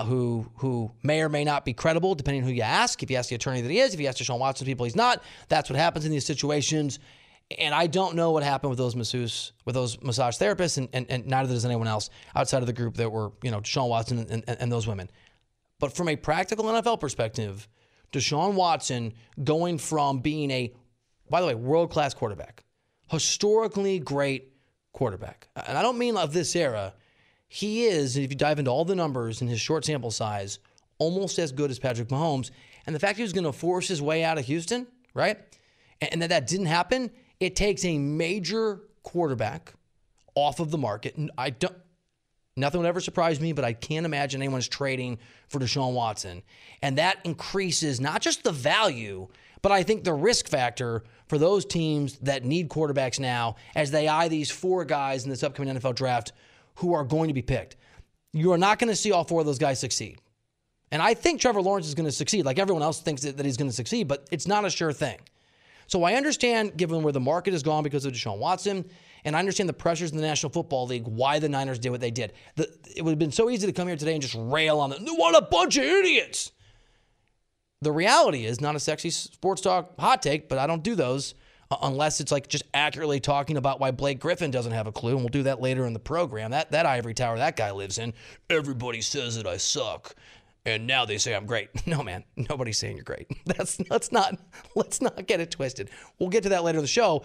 who may or may not be credible, depending on who you ask. If you ask the attorney that he is, if you ask Deshaun Watson people he's not, that's what happens in these situations. And I don't know what happened with those massage therapists, and neither does anyone else outside of the group that were, Deshaun Watson and those women. But from a practical NFL perspective, Deshaun Watson going from being a, by the way, world-class quarterback, historically great quarterback. And I don't mean of this era. He is, if you dive into all the numbers in his short sample size, almost as good as Patrick Mahomes. And the fact he was going to force his way out of Houston, right? And that didn't happen. It takes a major quarterback off of the market. And nothing would ever surprise me, but I can't imagine anyone's trading for Deshaun Watson. And that increases not just the value, but I think the risk factor for those teams that need quarterbacks now as they eye these four guys in this upcoming NFL draft who are going to be picked. You are not going to see all four of those guys succeed. And I think Trevor Lawrence is going to succeed, like everyone else thinks that he's going to succeed, but it's not a sure thing. So I understand, given where the market has gone because of Deshaun Watson, and I understand the pressures in the National Football League, why the Niners did what they did. It would have been so easy to come here today and just rail on them. What a bunch of idiots. The reality is, not a sexy sports talk hot take, but I don't do those unless it's like just accurately talking about why Blake Griffin doesn't have a clue, and we'll do that later in the program. That ivory tower that guy lives in, everybody says that I suck. And now they say I'm great. No, man, nobody's saying you're great. Let's not get it twisted. We'll get to that later in the show.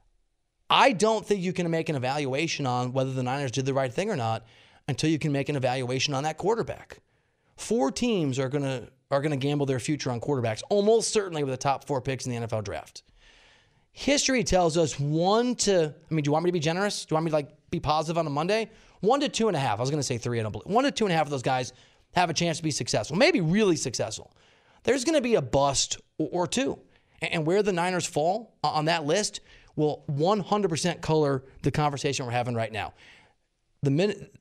I don't think you can make an evaluation on whether the Niners did the right thing or not until you can make an evaluation on that quarterback. Four teams are gonna gamble their future on quarterbacks, almost certainly with the top four picks in the NFL draft. History tells us do you want me to be generous? Do you want me to be positive on a Monday? 1 to 2.5. I was going to say 3. I don't believe 1 to 2.5 of those guys have a chance to be successful, maybe really successful. There's going to be a bust or two. And where the Niners fall on that list will 100% color the conversation we're having right now. The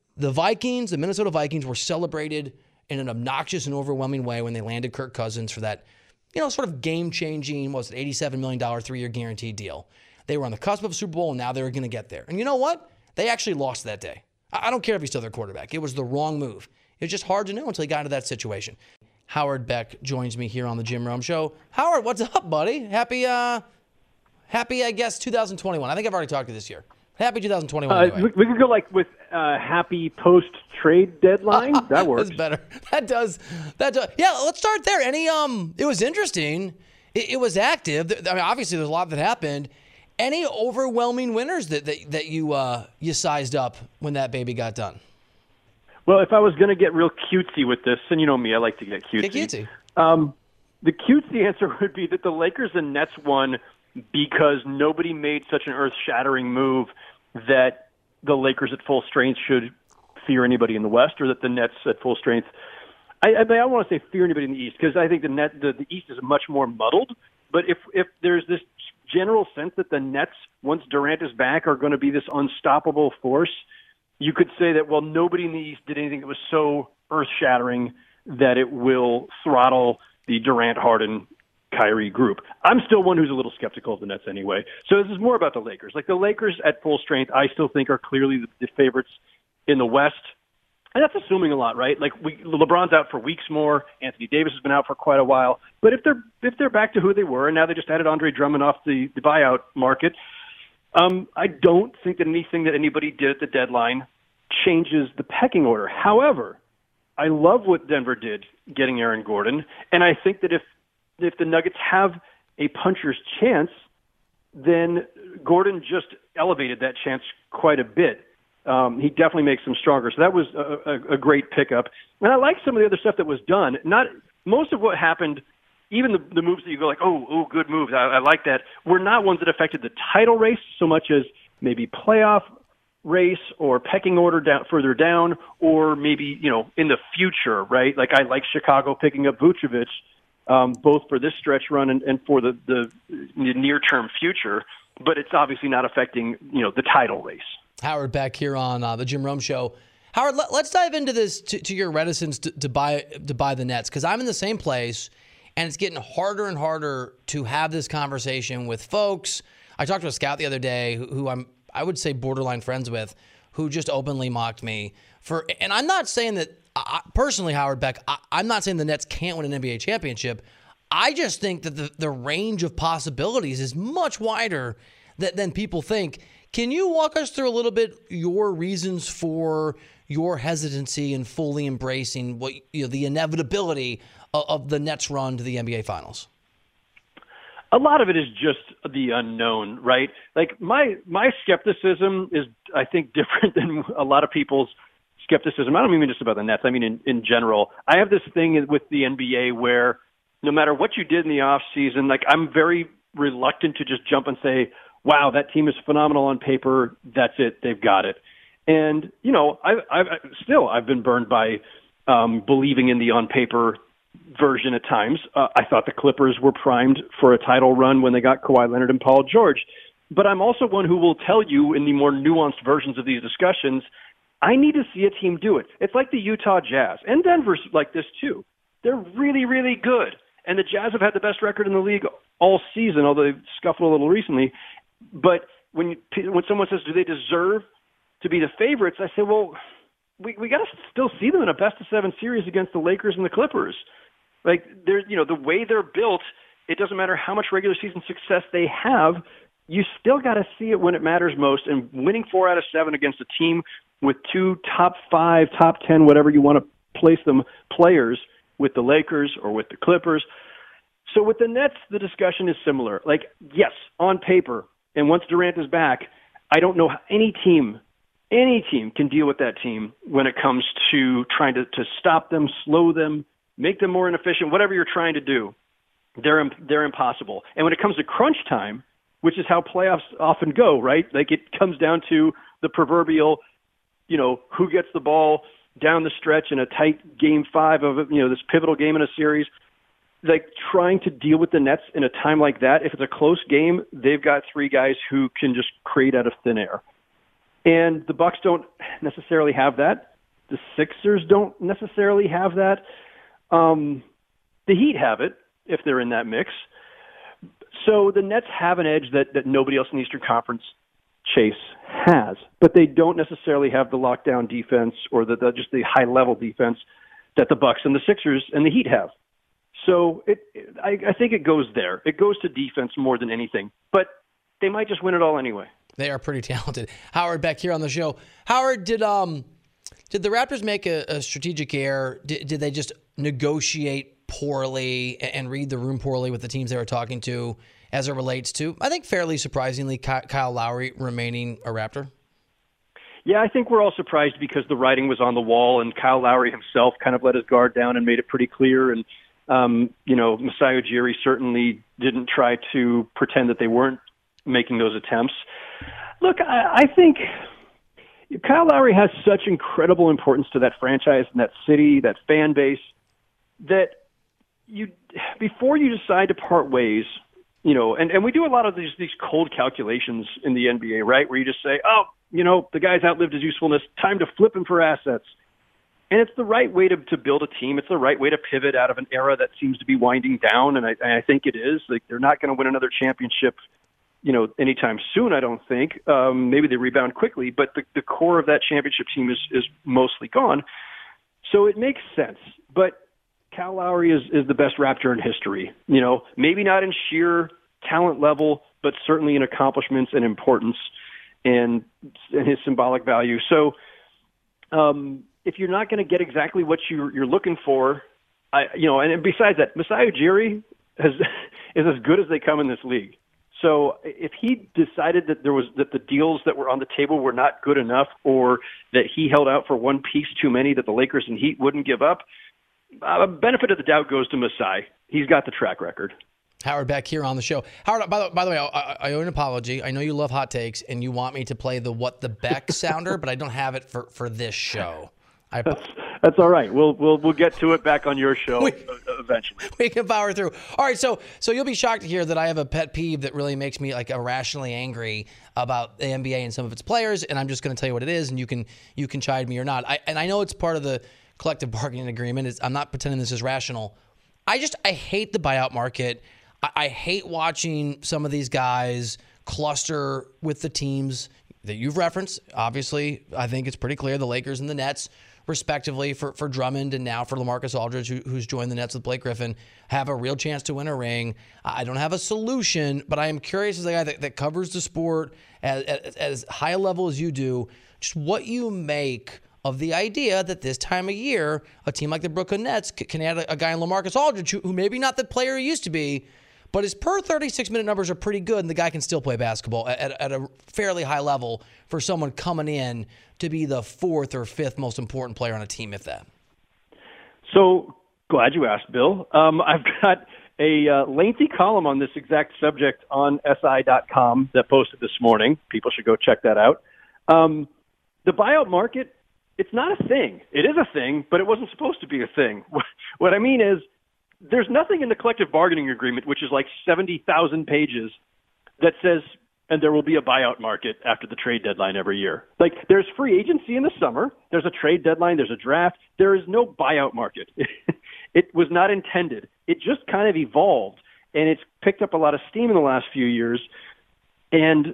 Minnesota Vikings were celebrated in an obnoxious and overwhelming way when they landed Kirk Cousins for that, sort of game-changing, $87 million 3-year guaranteed deal. They were on the cusp of a Super Bowl, and now they're going to get there. And you know what? They actually lost that day. I don't care if he's still their quarterback. It was the wrong move. It's just hard to know until he got into that situation. Howard Beck joins me here on the Jim Rome Show. Howard, what's up, buddy? Happy, I guess, 2021. I think I've already talked to you this year. Happy 2021. Anyway. We could go with happy post-trade deadline. That works. That's better. That does. Yeah, let's start there. It was interesting. It was active. I mean, obviously, there's a lot that happened. Any overwhelming winners that you sized up when that baby got done? Well, if I was going to get real cutesy with this, and you know me, I like to get cutesy. Get cutesy. The cutesy answer would be that the Lakers and Nets won because nobody made such an earth-shattering move that the Lakers at full strength should fear anybody in the West, or that the Nets at full strength. I don't want to say fear anybody in the East, because I think the East is much more muddled. But if there's this general sense that the Nets, once Durant is back, are going to be this unstoppable force, you could say that, well, nobody in the East did anything that was so earth-shattering that it will throttle the Durant, Harden, Kyrie group. I'm still one who's a little skeptical of the Nets anyway. So this is more about the Lakers. The Lakers at full strength, I still think are clearly the favorites in the West. And that's assuming a lot, right? LeBron's out for weeks more. Anthony Davis has been out for quite a while. But if they're back to who they were, and now they just added Andre Drummond off the buyout market, I don't think that anything that anybody did at the deadline changes the pecking order. However, I love what Denver did getting Aaron Gordon, and I think that if the Nuggets have a puncher's chance, then Gordon just elevated that chance quite a bit. He definitely makes them stronger. So that was a great pickup. And I like some of the other stuff that was done. Not most of what happened, even the moves that you go like, oh, good moves. I like that. Were not ones that affected the title race so much as maybe playoff race or pecking order further down, or maybe, in the future, right? Like I like Chicago picking up Vucevic, both for this stretch run and for the near-term future. But it's obviously not affecting, the title race. Howard Beck here on the Jim Rome Show. Howard, let's dive into this, to your reticence to buy the Nets, because I'm in the same place, and it's getting harder and harder to have this conversation with folks. I talked to a scout the other day who I would say borderline friends with, who just openly mocked me and I'm not saying that, personally, Howard Beck, I'm not saying the Nets can't win an NBA championship. I just think that the range of possibilities is much wider than people think. Can you walk us through a little bit your reasons for your hesitancy in fully embracing the inevitability of the Nets run to the NBA Finals? A lot of it is just the unknown, right? Like my skepticism is, I think, different than a lot of people's skepticism. I don't mean just about the Nets. I mean in general. I have this thing with the NBA where no matter what you did in the off season, like I'm very reluctant to just jump and say, wow, that team is phenomenal on paper. That's it. They've got it. And, I've been burned by believing in the on paper version at times. I thought the Clippers were primed for a title run when they got Kawhi Leonard and Paul George. But I'm also one who will tell you in the more nuanced versions of these discussions, I need to see a team do it. It's like the Utah Jazz, and Denver's like this too. They're really, really good. And the Jazz have had the best record in the league all season, although they've scuffled a little recently. But when someone says, do they deserve to be the favorites, I say, well, we got to still see them in a best-of-7 series against the Lakers and the Clippers. Like, they're, the way they're built, it doesn't matter how much regular season success they have, you still got to see it when it matters most. And winning 4 out of 7 against a team with 2 top 5, top 10, whatever you want to place them, players with the Lakers or with the Clippers. So with the Nets, the discussion is similar. Like, yes, on paper, and once Durant is back, I don't know how any team can deal with that team when it comes to trying to stop them, slow them, make them more inefficient, whatever you're trying to do. They're impossible. And when it comes to crunch time, which is how playoffs often go, right? Like it comes down to the proverbial, who gets the ball down the stretch in a tight game 5 of, this pivotal game in a series. Like trying to deal with the Nets in a time like that, if it's a close game, they've got 3 guys who can just create out of thin air. And the Bucks don't necessarily have that. The Sixers don't necessarily have that. The Heat have it if they're in that mix. So the Nets have an edge that nobody else in the Eastern Conference Chase has, but they don't necessarily have the lockdown defense or just the high-level defense that the Bucks and the Sixers and the Heat have. So I think it goes there. It goes to defense more than anything, but they might just win it all anyway. They are pretty talented. Howard Beck here on the show. Howard, did the Raptors make a strategic error? Did they just negotiate poorly and read the room poorly with the teams they were talking to as it relates to, I think fairly surprisingly, Kyle Lowry remaining a Raptor? Yeah, I think we're all surprised because the writing was on the wall and Kyle Lowry himself kind of let his guard down and made it pretty clear. And, Masai Ujiri certainly didn't try to pretend that they weren't making those attempts. Look, I think Kyle Lowry has such incredible importance to that franchise and that city, that fan base, that before you decide to part ways, and we do a lot of these cold calculations in the NBA, right, where you just say, the guy's outlived his usefulness, time to flip him for assets. And it's the right way to build a team. It's the right way to pivot out of an era that seems to be winding down, and I think it is. Like, they're not going to win another championship anytime soon, I don't think. Maybe they rebound quickly, but the core of that championship team is mostly gone. So it makes sense. But Kyle Lowry is the best Raptor in history. Maybe not in sheer talent level, but certainly in accomplishments and importance and his symbolic value. So if you're not going to get exactly what you're looking for, and besides that, Masai Ujiri is as good as they come in this league. So if he decided that the deals that were on the table were not good enough, or that he held out for one piece too many that the Lakers and Heat wouldn't give up, benefit of the doubt goes to Masai. He's got the track record. Howard back here on the show. Howard, by the way, I owe an apology. I know you love hot takes, and you want me to play the What the Beck sounder, but I don't have it for this show. That's all right. We'll get to it back on your show eventually. We can power through. All right, so you'll be shocked to hear that I have a pet peeve that really makes me like irrationally angry about the NBA and some of its players, and I'm just going to tell you what it is, and you can chide me or not. I know it's part of the collective bargaining agreement. I'm not pretending this is rational. I hate the buyout market. I hate watching some of these guys cluster with the teams that you've referenced. Obviously, I think it's pretty clear the Lakers and the Nets, respectively, for Drummond and now for LaMarcus Aldridge, who's joined the Nets with Blake Griffin, have a real chance to win a ring. I don't have a solution, but I am curious as a guy that covers the sport as high a level as you do, just what you make of the idea that this time of year, a team like the Brooklyn Nets can add a guy in LaMarcus Aldridge who maybe not the player he used to be, but his per 36-minute numbers are pretty good, and the guy can still play basketball at a fairly high level for someone coming in to be the fourth or fifth most important player on a team, if that. So glad you asked, Bill. I've got a lengthy column on this exact subject on SI.com that posted this morning. People should go check that out. The buyout market, it's not a thing. It is a thing, but it wasn't supposed to be a thing. What I mean is, there's nothing in the collective bargaining agreement, which is like 70,000 pages, that says, and there will be a buyout market after the trade deadline every year. Like, there's free agency in the summer, there's a trade deadline, there's a draft. There is no buyout market. It was not intended. It just kind of evolved, and it's picked up a lot of steam in the last few years. And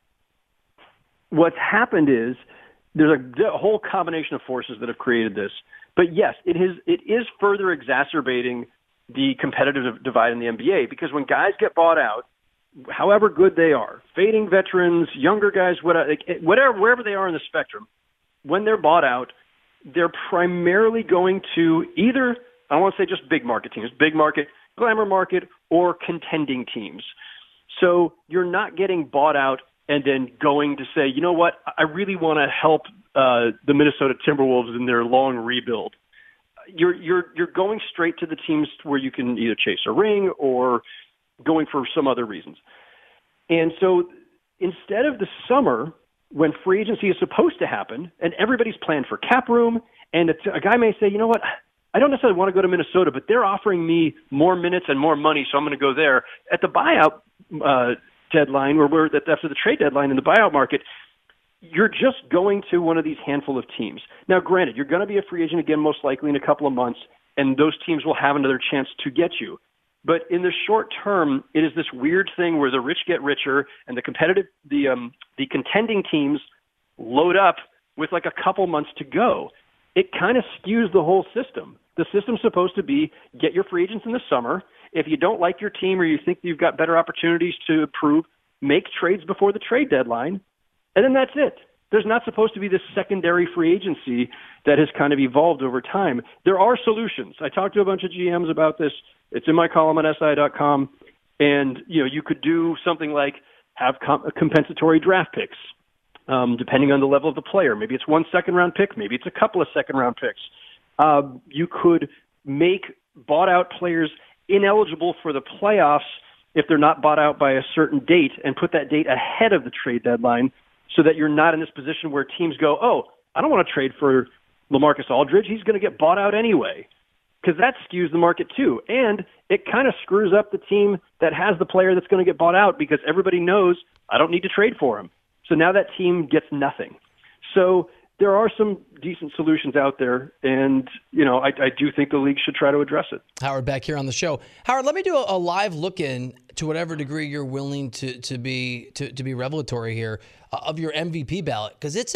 what's happened is there's a whole combination of forces that have created this. But yes, it is further exacerbating the competitive divide in the NBA, because when guys get bought out, however good they are, fading veterans, younger guys, whatever, wherever they are in the spectrum, when they're bought out, they're primarily going to either, I don't want to say just big market teams, big market, glamour market, or contending teams. So you're not getting bought out and then going to say, you know what, I really want to help the Minnesota Timberwolves in their long rebuild. You're going straight to the teams where you can either chase a ring or going for some other reasons. And so instead of the summer, when free agency is supposed to happen and everybody's planned for cap room, and a guy may say, you know what, I don't necessarily want to go to Minnesota, but they're offering me more minutes and more money, so I'm going to go there. At the buyout deadline, or after the trade deadline in the buyout market, you're just going to one of these handful of teams. Now, granted, you're going to be a free agent again, most likely in a couple of months, and those teams will have another chance to get you. But in the short term, it is this weird thing where the rich get richer, and the contending teams load up with like a couple months to go. It kind of skews the whole system. The system's supposed to be get your free agents in the summer. If you don't like your team or you think you've got better opportunities to improve, make trades before the trade deadline. And then that's it. There's not supposed to be this secondary free agency that has kind of evolved over time. There are solutions. I talked to a bunch of GMs about this. It's in my column on SI.com. And, you could do something like have compensatory draft picks, depending on the level of the player. Maybe it's 1 second-round pick. Maybe it's a couple of second-round picks. You could make bought-out players ineligible for the playoffs if they're not bought out by a certain date, and put that date ahead of the trade deadline, so that you're not in this position where teams go, oh, I don't want to trade for LaMarcus Aldridge. He's going to get bought out anyway, because that skews the market too. And it kind of screws up the team that has the player that's going to get bought out, because everybody knows I don't need to trade for him. So now that team gets nothing. So there are some decent solutions out there, and I do think the league should try to address it. Howard back here on the show. Howard, let me do a live look in to whatever degree you're willing to be revelatory here of your MVP ballot, because it's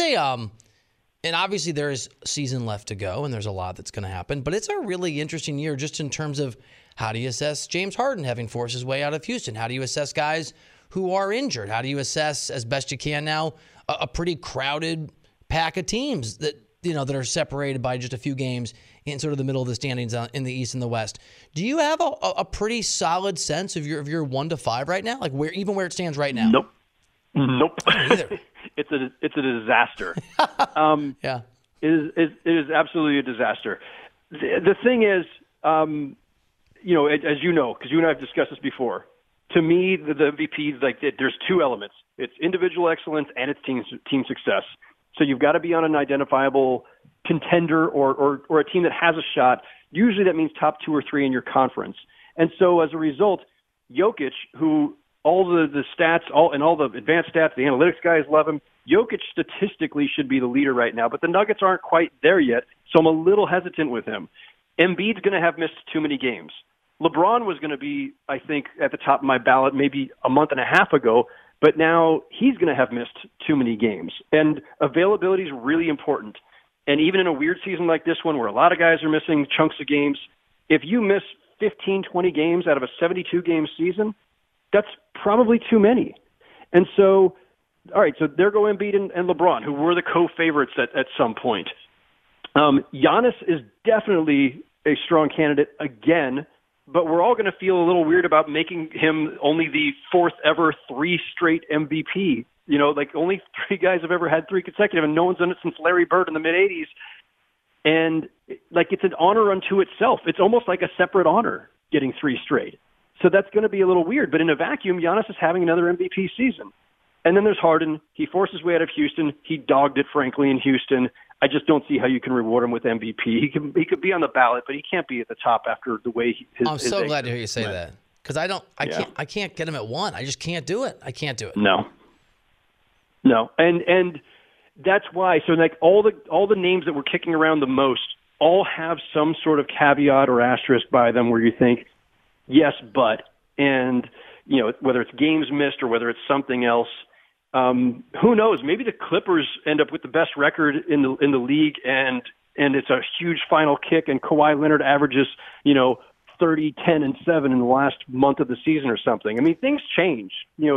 and obviously there is season left to go, and there's a lot that's going to happen, but it's a really interesting year just in terms of how do you assess James Harden having forced his way out of Houston? How do you assess guys who are injured? How do you assess, as best you can now, a pretty crowded pack of teams that that are separated by just a few games in sort of the middle of the standings in the East and the West. Do you have a pretty solid sense of your 1 to 5 right now? Like where it stands right now? Nope. I don't either. It's a disaster. Yeah. It is absolutely a disaster. The thing is, as you know, because you and I have discussed this before, to me, the MVP, there's two elements. It's individual excellence and it's team success. So you've got to be on an identifiable contender or a team that has a shot. Usually that means top 2 or 3 in your conference. And so as a result, Jokic, who all the stats, all the advanced stats, the analytics guys love him. Jokic statistically should be the leader right now, but the Nuggets aren't quite there yet, so I'm a little hesitant with him. Embiid's going to have missed too many games. LeBron was going to be, I think, at the top of my ballot maybe a month and a half ago, but now he's going to have missed too many games. And availability is really important. And even in a weird season like this one where a lot of guys are missing chunks of games, if you miss 15, 20 games out of a 72-game season, that's probably too many. And so, all right, so there go Embiid and LeBron, who were the co-favorites at some point. Giannis is definitely a strong candidate again, but we're all going to feel a little weird about making him only the 4th ever 3 straight MVP. Only 3 guys have ever had 3 consecutive, and no one's done it since Larry Bird in the mid-'80s. And, it's an honor unto itself. It's almost like a separate honor getting 3 straight. So that's going to be a little weird. But in a vacuum, Giannis is having another MVP season. And then there's Harden. He forced his way out of Houston. He dogged it, frankly, in Houston. I just don't see how you can reward him with MVP. He could be on the ballot, but he can't be at the top after the way I'm so glad to hear you say that, because I can't get him at 1. I just can't do it. I can't do it. No, and that's why. So all the names that we're kicking around the most all have some sort of caveat or asterisk by them where you think, yes, but, and whether it's games missed or whether it's something else. Who knows? Maybe the Clippers end up with the best record in the league, and it's a huge final kick, and Kawhi Leonard averages 30, 10, and 7 in the last month of the season or something. I mean, things change.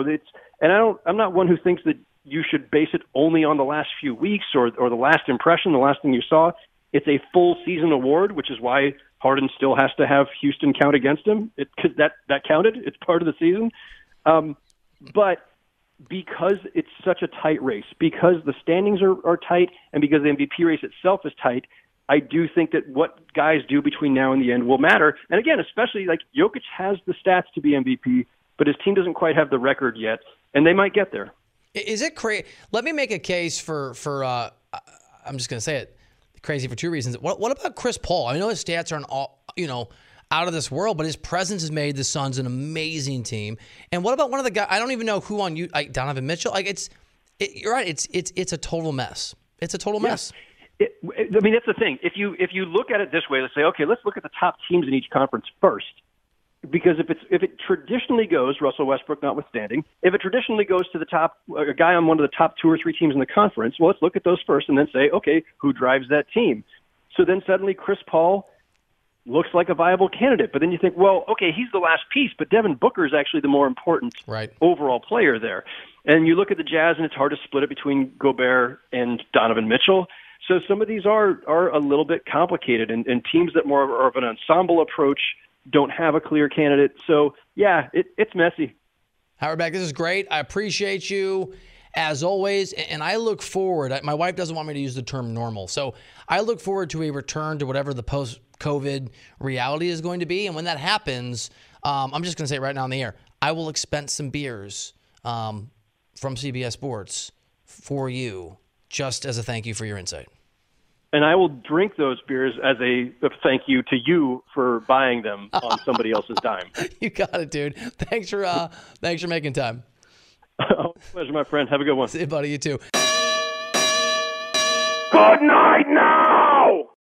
I'm not one who thinks that you should base it only on the last few weeks or the last impression, the last thing you saw. It's a full season award, which is why Harden still has to have Houston count against him. Because that counted. It's part of the season. But because it's such a tight race, because the standings are tight, and because the MVP race itself is tight, I do think that what guys do between now and the end will matter. And again, especially Jokic has the stats to be MVP, but his team doesn't quite have the record yet, and they might get there. Is it crazy? Let me make a case for I'm just going to say it, crazy for 2 reasons. What about Chris Paul? I know his stats aren't all, out of this world, but his presence has made the Suns an amazing team. And what about one of the guys? I don't even know who on you, Donovan Mitchell. You're right. It's a total mess. It's a total mess. That's the thing. If you look at it this way, let's say, okay, let's look at the top teams in each conference first. Because if it traditionally goes, Russell Westbrook notwithstanding, if it traditionally goes to the top, a guy on one of the top 2 or 3 teams in the conference, well, let's look at those first and then say, okay, who drives that team? So then suddenly Chris Paul looks like a viable candidate. But then you think, well, okay, he's the last piece, but Devin Booker is actually the more important overall player there. And you look at the Jazz, and it's hard to split it between Gobert and Donovan Mitchell. So some of these are a little bit complicated, and teams that more of an ensemble approach don't have a clear candidate. So, yeah, it's messy. Howard Beck, this is great. I appreciate you, as always, and I look forward. My wife doesn't want me to use the term normal, so I look forward to a return to whatever the post-COVID reality is going to be, and when that happens, I'm just going to say it right now on the air, I will expense some beers from CBS Sports for you, just as a thank you for your insight. And I will drink those beers as a thank you to you for buying them on somebody else's dime. You got it, dude. Thanks for making time. Pleasure, my friend. Have a good one. See you, buddy. You too. Good night now!